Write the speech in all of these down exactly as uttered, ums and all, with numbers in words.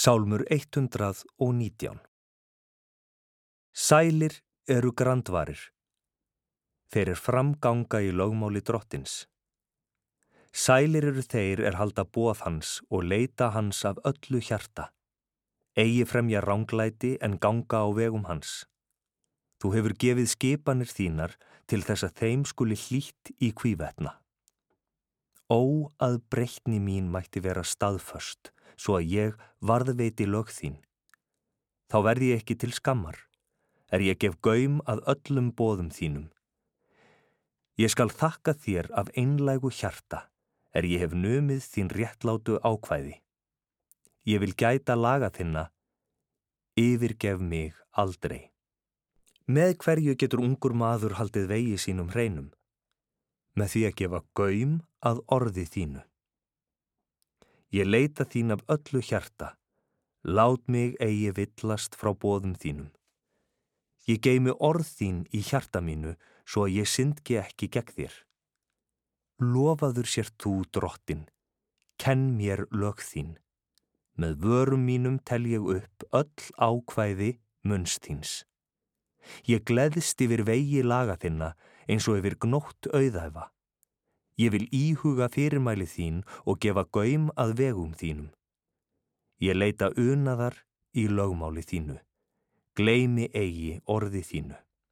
Sálmur hundrað og nítján. Sælir eru grandvarir, þeir er framganga í lögmáli drottins. Sælir eru þeir er halda boð hans og leita hans af öllu hjarta, eigi fremja ranglæti en ganga á vegum hans. Þú hefur gefið skipanir þínar til þess að þeim skuli hlýtt í hvívetna. Ó, að breytni mín mætti vera staðföst, svo að ég varðveiti lög þín. Þá verði ég ekki til skammar, er ég gef gaum að öllum boðum þínum. Ég skal þakka þér af einlægu hjarta, er ég hef numið þín réttlátu ákvæði. Ég vil gæta laga þinna, yfirgef mig aldrei. Með hverju getur ungur maður haldið vegi sínum hreinum? Með því að gefa gaum að orði þínu. Ég leita þín af öllu hjarta, lát mig eigi villast frá boðum þínum. Ég geymi orð þín í hjarta mínu, svo að ég syndgi ekki gegn þér. Lofaður sér þú, drottin, kenn mér lög þín. Með vörum mínum tel ég upp öll ákvæði munns þíns. Ég gleðst yfir vegi laga þinna eins og yfir gnótt auðæfa. Ég vil íhuga fyrirmæli þín og gefa gaum að vegum þínum. Ég leita unaðar í lögmáli þínu, gleymi eigi orði þínu.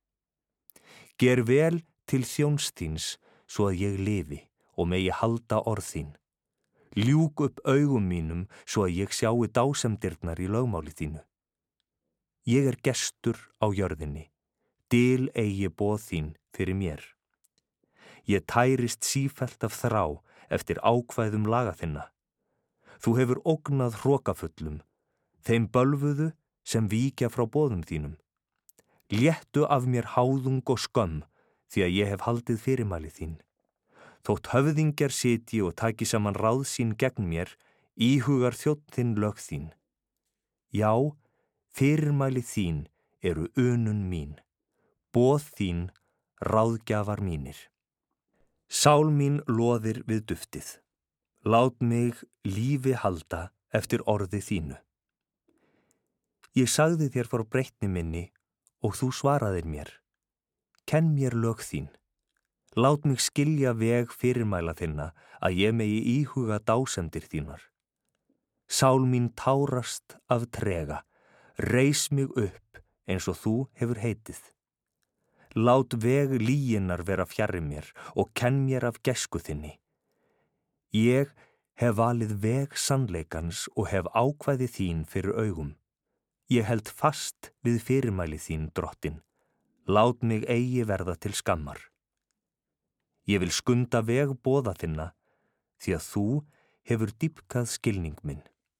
Ger vel til þjóns þíns svo að ég lifi og megi halda orð þín. Ljúk upp augum mínum svo að ég sjái dásemdirnar í lögmáli þínu. Ég er gestur á jörðinni, dil eigi boð þín fyrir mér. Ég tærist sífellt af þrá eftir ákvæðum laga þinna. Þú hefur ógnað hrokafullum, þeim bölvuðu sem víkja frá boðum þínum. Léttu af mér háðung og skömm, því að ég hef haldið fyrirmæli þín. Þótt höfðingjar sitji og taki saman ráð sín gegn mér, íhugar þjónn þinn lög þín. Já, fyrirmæli þín eru unun mín, boð þín ráðgjafar mínir. Sál mín loðir við duftið, lát mig lífi halda eftir orði þínu. Ég sagði þér frá breytni minni og þú svaraðir mér. Kenn mér lög þín, lát mig skilja veg fyrirmæla þinna að ég megi íhuga dásemdir þínar. Sál mín tárast af trega, reis mig upp eins og þú hefur heitið. Lát veg lýginnar vera fjarri mér og kenn mér af gæsku þinni. Ég hef valið veg sannleikans og hef ákvæði þín fyrir augum. Ég held fast við fyrirmæli þín, drottin. Lát mig eigi verða til skammar. Ég vil skunda veg boða þinna, því að þú hefur dýpkað skilning minn.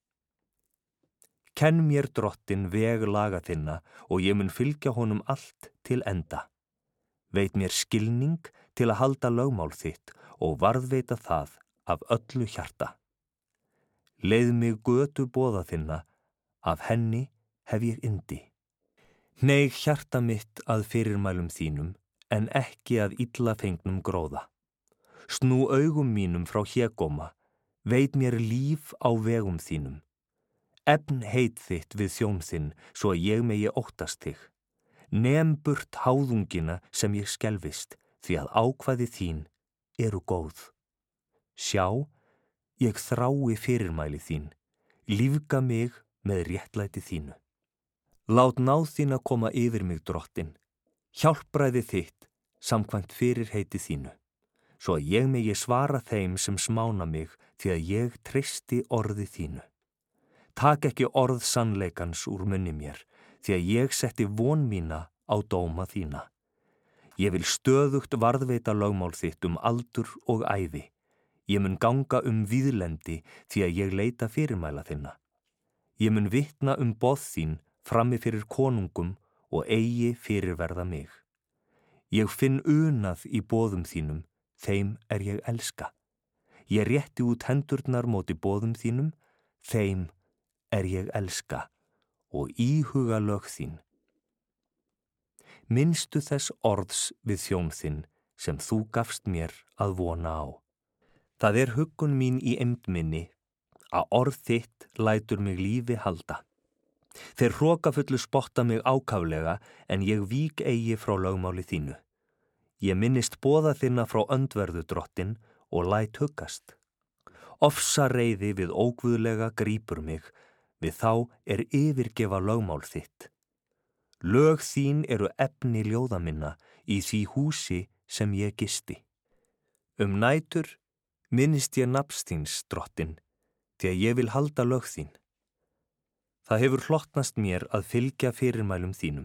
Kenn mér, drottin, veg laga þinna og ég mun fylgja honum allt til enda. Veit mér skilning til að halda lögmál þitt og varðveita það af öllu hjarta. Leið mig götu boða þinna, af henni hef ég yndi. Hneig hjarta mitt að fyrirmælum þínum, en ekki að illa fengnum gróða. Snú augum mínum frá hégóma, veit mér líf á vegum þínum. Efn heit þitt við þjón þinn, svo að ég megi óttast þig. Nem burt háðungina sem ég skelfist, því að ákvæði þín eru góð. Sjá, ég þrái fyrirmæli þín, lífga mig með réttlæti þínu. Lát náð þín að koma yfir mig, drottin, hjálpræði þitt samkvæmt fyrirheiti þínu, svo að ég megi svara þeim sem smána mig, því að ég treysti orði þínu. Tak ekki orð sannleikans úr munni mér, því að ég setti von mína á dóma þína. Ég vil stöðugt varðveita lögmál þitt um aldur og ævi. Ég mun ganga um víðlendi því að ég leita fyrirmæla þinna. Ég mun vitna um boð þín frammi fyrir konungum og eigi fyrirverða mig. Ég finn unað í boðum þínum, þeim er ég elska. Ég rétti út hendurnar móti boðum þínum, þeim er ég elska. Og íhuga lög þín. Minnstu þess orðs við þjón þinn sem þú gafst mér að vona á. Það er huggun mín í eymd minni, að orð þitt lætur mig lífi halda. Þeir hrokafullu spotta mig ákaflega, en ég vík eigi frá lögmáli þínu. Ég minnist boða þinna frá öndverðu drottin og læt huggast. Ofsa reiði við óguðlega grípur mig, við þá er yfirgefa lögmál þitt. Lög þín eru efni ljóða minna í því húsi sem ég gisti. Um nætur minnist ég nafns þíns, drottin, því að ég vil halda lög þín. Það hefur hlottnast mér að fylgja fyrirmælum þínum.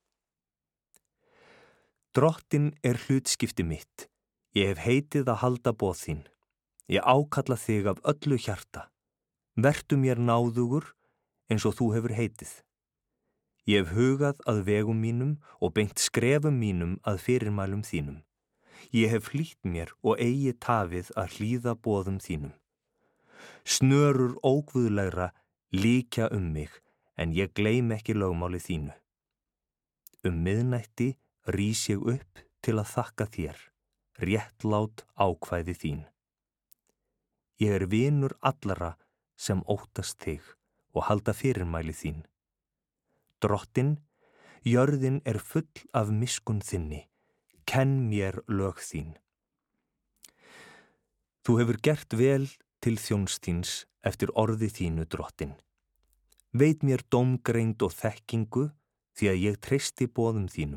Drottin er hlutskipti mitt. Ég hef heitið að halda boð þín. Ég ákalla þig af öllu hjarta. Vertu mér náðugur eins og þú hefur heitið. Ég hef hugað að vegum mínum og beint skrefum mínum að fyrirmælum þínum. Ég hef hlýtt mér og eigi tafið að hlýða boðum þínum. Snörur óguðlegra líkja um mig, en ég gleym ekki lögmáli þínu. Um miðnætti rís ég upp til að þakka þér, réttlát ákvæði þín. Ég er vinur allra sem óttast þig og halda fyrirmæli þín. Drottin, jörðin er full af miskunn þinni, kenn mér lög þín. Þú hefur gert vel til þjóns þíns eftir orði þínu, drottin. Veit mér dómgreind og þekkingu, því að ég treysti boðum þínum.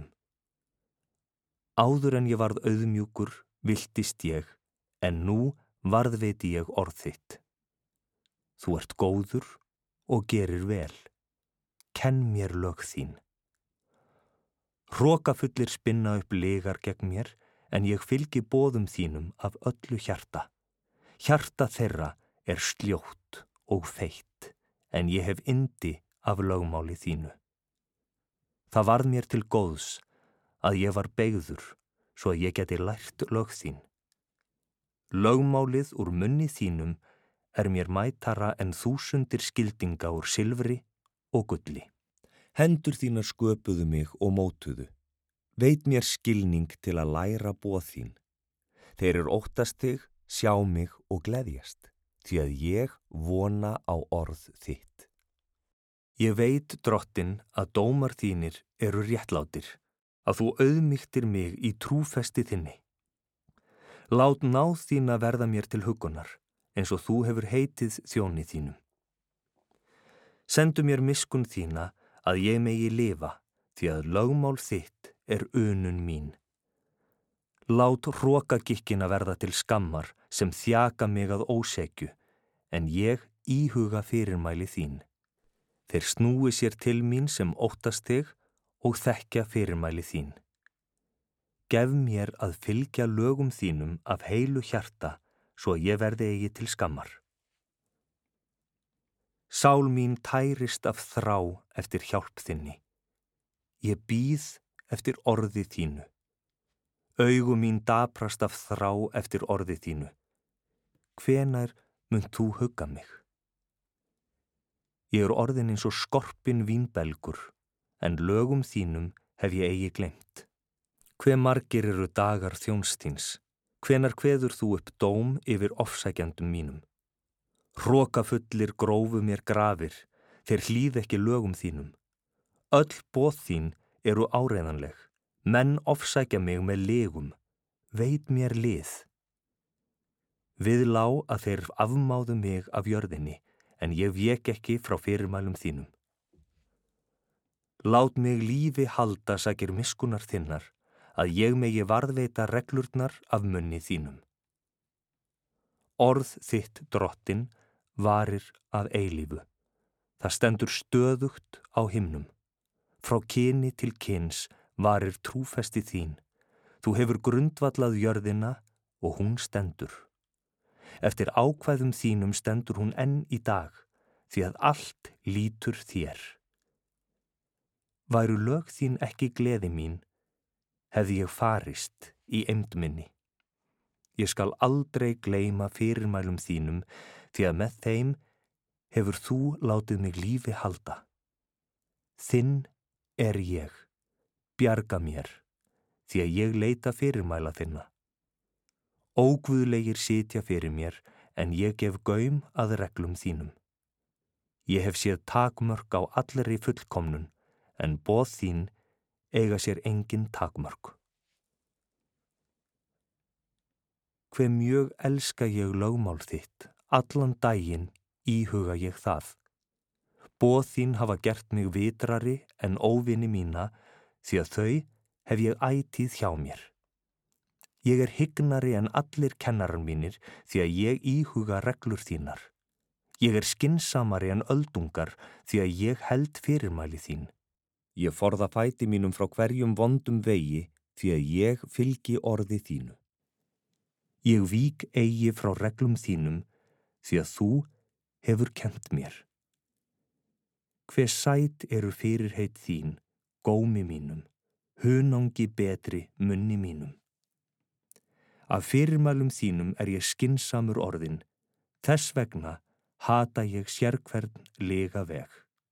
Áður en ég varð auðmjúkur, viltist ég, en nú varðveiti ég orð þitt. Þú ert góður og gerir vel. Kenn mér lög þín. Hrokafullir spinna upp lygar gegn mér, en ég fylgi boðum þínum af öllu hjarta. Hjarta þeirra er sljótt og feitt, en ég hef yndi af lögmáli þínu. Það varð mér til góðs að ég var beygður, svo að ég geti lært lög þín. Lögmálið úr munni þínum er mér mætara en þúsundir skildinga úr silfri og gulli. Hendur þínar sköpuðu mig og mótuðu. Veit mér skilning til að læra boð þín. Þeir eru óttast þig, sjá mig og gleðjast, því að ég vona á orð þitt. Ég veit, drottin, að dómar þínir eru réttlátir, að þú auðmýktir mig í trúfesti þinni. Lát náð þín að verða mér til huggunar, eins og þú hefur heitið þjóni þínum. Sendu mér miskunn þína að ég megi lifa, því að lögmál þitt er unun mín. Lát hrokagikkina verða til skammar sem þjaka mig að ósekju, en ég íhuga fyrirmæli þín. Þeir snúi sér til mín sem óttast þig og þekkja fyrirmæli þín. Gef mér að fylgja lögum þínum af heilu hjarta, svo ég verði eigi til skammar. Sál mín tærist af þrá eftir hjálp þinni. Ég bíð eftir orði þínu. Augu mín daprast af þrá eftir orði þínu. Hvenær munt þú hugga mig? Ég er orðin eins og skorpin vínbelgur, en lögum þínum hef ég eigi gleymt. Hve margir eru dagar þjóns þíns? Hvenær kveður þú upp dóm yfir ofsækjandum mínum? Hrokafullir grófu mér grafir, þeir hlýð ekki lögum þínum. Öll boð þín eru áreiðanleg. Menn ofsækja mig með legum, veit mér lið. Við lá að þeir afmáðu mig af jörðinni, en ég vék ekki frá fyrirmælum þínum. Lát mig lífi halda sakir miskunnar þinnar, að ég megi varðveita reglurnar af munni þínum. Orð þitt, drottin, varir að eilífu. Það stendur stöðugt á himnum. Frá kyni til kyns varir trúfesti þín. Þú hefur grundvallað jörðina og hún stendur. Eftir ákvæðum þínum stendur hún enn í dag, því að allt lítur þér. Væru lög þín ekki gleði mín, hefði ég farist í eymd minni. Ég skal aldrei gleyma fyrirmælum þínum, því að með þeim hefur þú látið mig lífi halda. Þinn er ég. Bjarga mér, því að ég leita fyrirmæla þinna. Óguðlegir sitja fyrir mér, en ég gef gaum að reglum þínum. Ég hef séð takmörk á allri fullkomnun, en boð þín eiga sér engin takmörk. Hve mjög elska ég lögmál þitt, allan daginn íhuga ég það. Boð þín hafa gert mig vitrari en óvini mína, því að þau hef ég ætíð hjá mér. Ég er hygnari en allir kennarar mínir, því að ég íhuga reglur þínar. Ég er skynsamari en öldungar, því að ég held fyrirmæli þín. Ég forða fæti mínum frá hverjum vondum vegi, því að ég fylgi orði þínu. Ég vík eigi frá reglum þínum, því að þú hefur kennt mér. Hve sæt eru fyrirheit þín, gómi mínum, hunangi betri munni mínum. Af fyrirmælum þínum er ég skynsamur orðin, þess vegna hata ég sérhvern lega veg.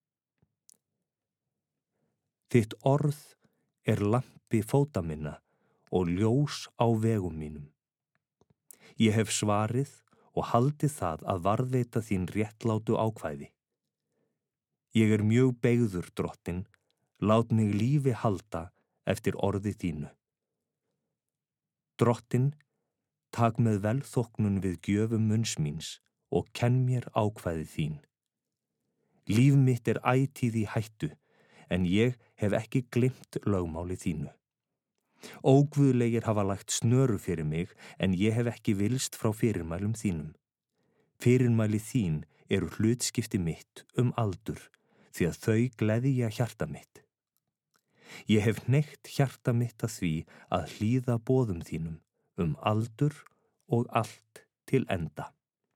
Þitt orð er lampi fóta minna og ljós á vegum mínum. Ég hef svarið og haldið það að varðveita þín réttlátu ákvæði. Ég er mjög beygður, drottin, lát mig lífi halda eftir orði þínu. Drottin, tak með velþóknun við gjöfum munns míns og kenn mér ákvæði þín. Líf mitt er ætíð í hættu, en ég hef ekki gleymt lögmáli þínu. Óguðlegir hafa lagt snöru fyrir mig, en ég hef ekki vilst frá fyrirmælum þínum. Fyrirmæli þín eru hlutskipti mitt um aldur, því að þau gleðja hjarta mitt. Ég hef hneitt hjarta mitt að því að hlýða boðum þínum um aldur og allt til enda.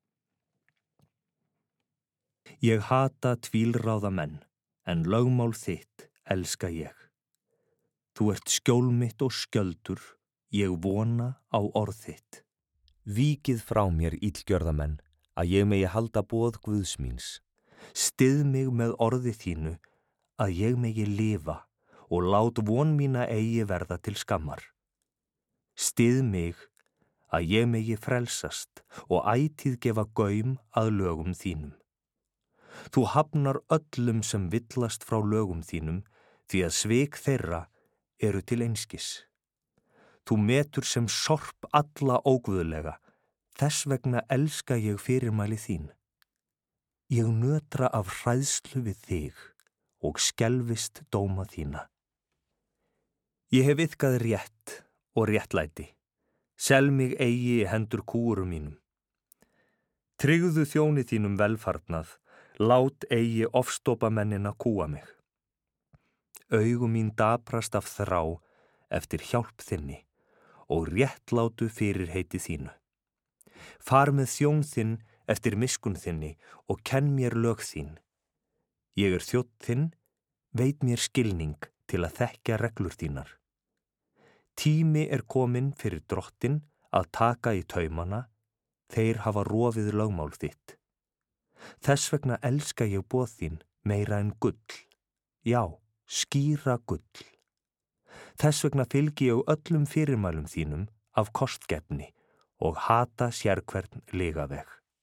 Ég hata tvílráða menn, en lögmál þitt elska ég. Þú ert skjól mitt og skjöldur, ég vona á orð þitt. Víkið frá mér illgjörðamenn, að ég megi halda boð Guðs míns. Styð mig með orði þínu, að ég megi lifa og lát von mína eigi verða til skammar. Styð mig, að ég megi frelsast og ætíð gefa gaum að lögum þínum. Þú hafnar öllum sem villast frá lögum þínum, því að svik þeirra eru til einskis. Þú metur sem sorp alla óguðlega, þess vegna elska ég fyrirmæli þín. Ég nötra af hræðslu við þig og skelfist dóma þína. Ég hef iðkað rétt og réttlæti, sel mig eigi í hendur kúgurum mínum. Tryggðu þjóni þínum velfarnað, lát eigi ofstopa mennina kúa mig. Augu mín daprast af þrá eftir hjálp þinni og réttlátu fyrirheiti þínu. Far með þjón þinn eftir miskun þinni og kenn mér lög þín. Ég er þjónn þinn, veit mér skilning til að þekkja reglur þínar. Tími er kominn fyrir drottin að taka í taumana, þeir hafa rofið lögmál þitt. Þess vegna elska ég boð þín meira en gull, já, skýra gull. Þess vegna fylgi ég öllum fyrirmælum þínum af kostgefni og hata sérhvern lygaveg.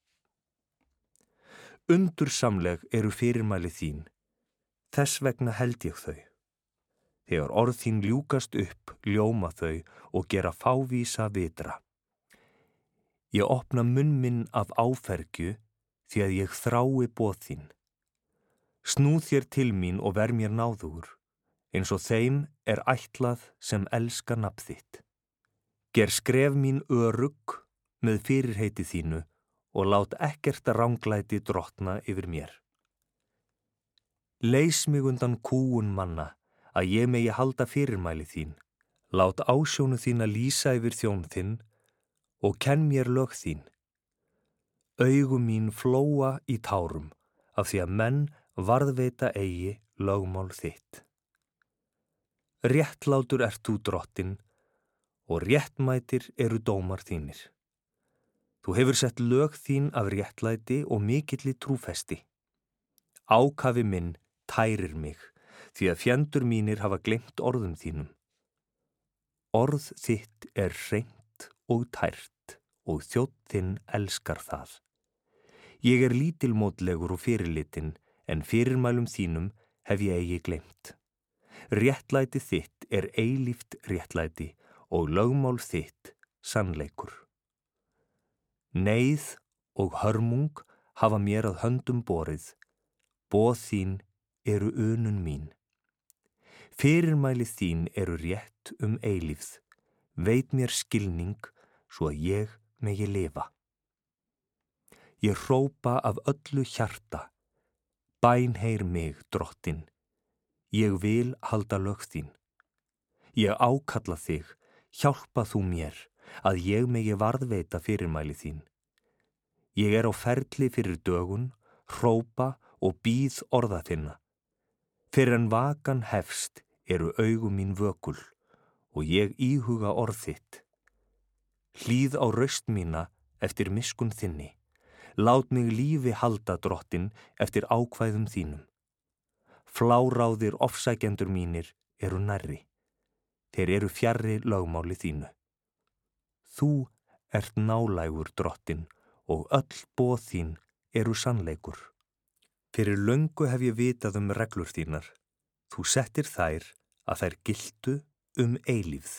Undursamleg eru fyrirmæli þín, þess vegna held ég þau. Þegar orð þín ljúkast upp, ljóma þau og gera fávísa vitra. Ég opna munn minn af áfergju, því að ég þrái boð þín. Snúð þér til mín og ver mér náðugur, eins og þeim er ætlað sem elska nafn þitt. Ger skref mín örugg með fyrirheiti þínu og lát ekkert ranglæti drottna yfir mér. Leys mig undan kúgun manna, að ég megi halda fyrirmæli þín. Lát ásjónu þína lýsa yfir þjón þinn og kenn mér lög þín. Augu mín flóa í tárum, af því að menn varðveita eigi lögmál þitt. Réttlátur ert þú drottin og réttmætir eru dómar þínir. Þú hefur sett lög þín af réttlæti og mikilli trúfesti. Ákafi minn tærir mig, því að fjændur mínir hafa gleymt orðum þínum. Orð þitt er hreint og tært og þjónn þinn elskar það. Ég er lítilmótlegur og fyrirlitin, en fyrirmælum þínum hef ég eigi gleymt. Réttlæti þitt er eilíft réttlæti og lögmál þitt sannleikur. Neyð og hörmung hafa mér að höndum borið, boð þín eru unun mín. Fyrirmæli þín eru rétt um eilífð, veit mér skilning svo að ég megi lifa. Ég hrópa af öllu hjarta, bænheyr mig, Drottinn, ég vil halda lög þín. Ég ákalla þig, hjálpa þú mér, að ég megi varðveita fyrirmæli þín. Ég er á ferli fyrir dögun, hrópa og bíð orða þinna. Fyrir en vakan hefst eru augu mín vökul og ég íhuga orð þitt. Hlýð á raust mína eftir miskunn þinni. Lát mig lífi halda, Drottinn, eftir ákvæðum þínum. Fláráðir ofsækjendur mínir eru nærri. Þeir eru fjarri lögmáli þínu. Þú ert nálægur, Drottinn, og öll boð þín eru sannleikur. Fyrir löngu hef ég vitað um reglur þínar. Þú settir þær að þær giltu um eilífð.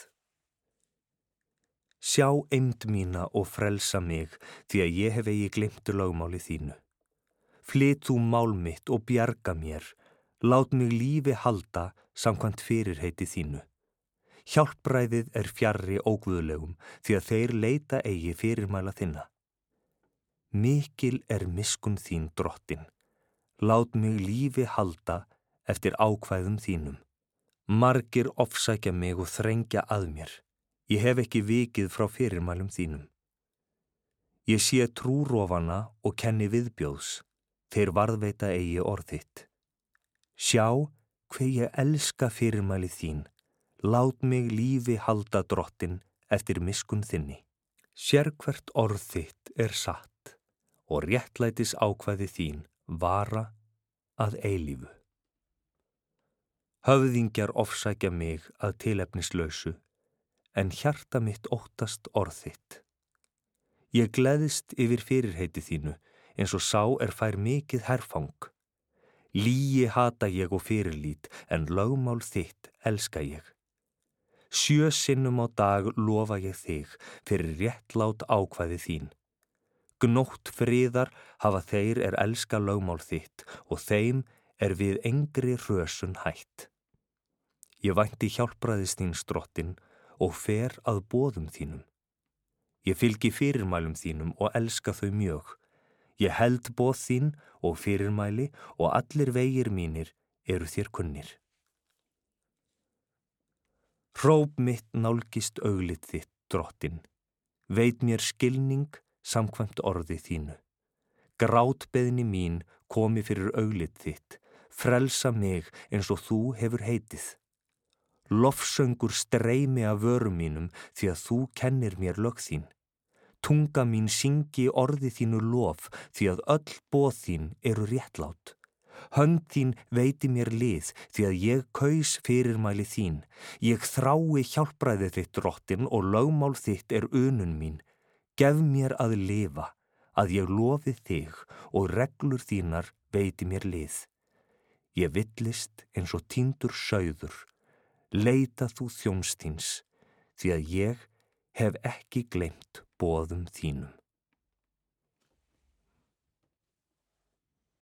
Sjá eymd mína og frelsa mig, því að ég hef eigi gleymt lögmáli þínu. Flyt þú mál mitt og bjarga mér, lát mig lífi halda samkvæmt fyrirheiti þínu. Hjálpræðið er fjarri óguðlegum, því að þeir leita eigi fyrirmæla þinna. Mikil er miskunn þín, Drottinn, lát mig lífi halda eftir ákvæðum þínum. Margir ofsækja mig og þrengja að mér. Ég hef ekki vikið frá fyrirmælum þínum. Ég sé trúrofana og kenni viðbjóðs, þeir varðveita eigi orð þitt. Sjá hve ég elska fyrirmæli þín, lát mig lífi halda, Drottinn, eftir miskunn þinni. Sérhvert orð þitt er satt og réttlætis ákvæði þín vara að eilífu. Höfðingjar ofsækja mig að tilefnislausu, en hjarta mitt óttast orð þitt. Ég gleðst yfir fyrirheiti þínu, eins og sá er fær mikið herfang. Lygi hata ég og fyrirlít, en lögmál þitt elska ég. Sjö sinnum á dag lofa ég þig fyrir réttlát ákvæði þín. Gnótt friðar hafa þeir er elska lögmál þitt og þeim er við engri hrösun hætt. Ég vænti hjálpræðis þíns, Drottinn, og fer að boðum þínum. Ég fylgi fyrirmælum þínum og elska þau mjög. Ég held boð þín og fyrirmæli og allir vegir mínir eru þér kunnir. Hróp mitt nálgist auglit þitt, Drottinn, veit mér skilning samkvæmt orði þínu. Grátbeðni mín komi fyrir auglit þitt, frelsa mig eins og þú hefur heitið. Lofsöngur streymi af vörum mínum því að þú kennir mér lög þín. Tunga mín syngi orði þínu lof því að öll boð þín eru réttlát. Hönd þín veiti mér lið því að ég kaus fyrirmæli þín. Ég þrái hjálpræði þitt, Drottinn, og lögmál þitt er unun mín. Gef mér að lifa, að ég lofi þig og reglur þínar veiti mér lið. Ég villist eins og týndur sauður. Leita þú þjóns þíns, því að ég hef ekki gleymt boðum þínum.